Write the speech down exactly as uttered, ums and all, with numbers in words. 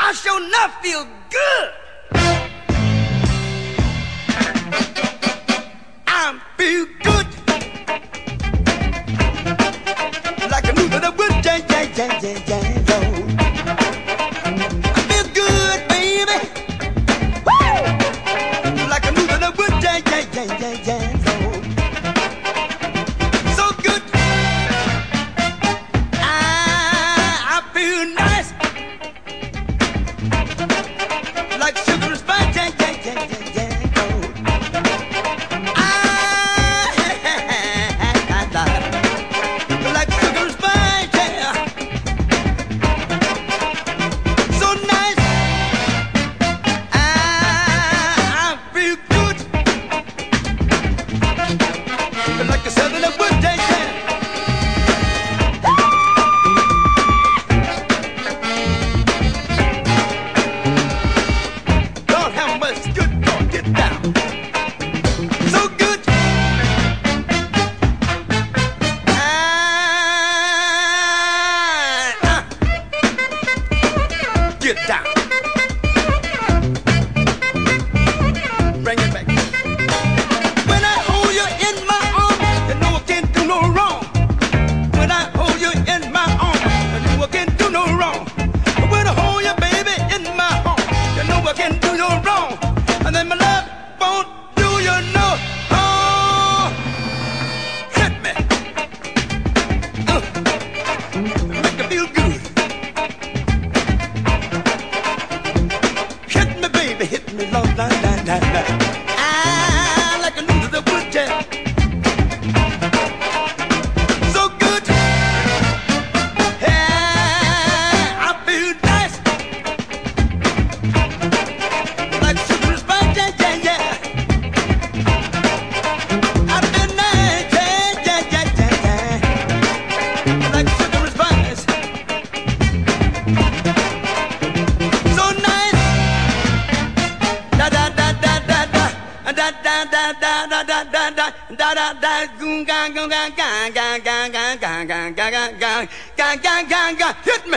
I sure enough feel good. I feel good. Like a new little wood, jang, jang, jang, jang, jang, jang. I feel good, baby. Woo! Like a new little wood, jang, jang, jang, jang, jang, jang. So good. I, I feel nice. Like sugar and spice, jang, jang, jang, jang, jang, jang. Like sugar and spice, yeah. So nice. I, I feel good. Like the southern of wood, jang, jang. Lord, how much good gonna get down. So good. Ah, ah. Get down. Bring it back. When I hold you in my arms, you know I can't do no wrong. When I hold you in my arms, you know I can't do no wrong. But when I hold you, baby, in my arms, you know I can't do no wrong. And then my love won't do you no harm. Hit me. Uh, make me feel good. Hit me, baby, hit me, long, long, long, long, long. I like a new to the wood jam. So good. Yeah, I feel nice. Like sugar and spice, yeah, yeah, yeah. I feel nice, yeah, yeah, yeah, yeah, yeah. Like sugar and spice. So nice. Da da da da da da. Da da da da da da da da da da da goon gang gang gang gang gang gang gang gang gang gang gang gang gang gang. Hit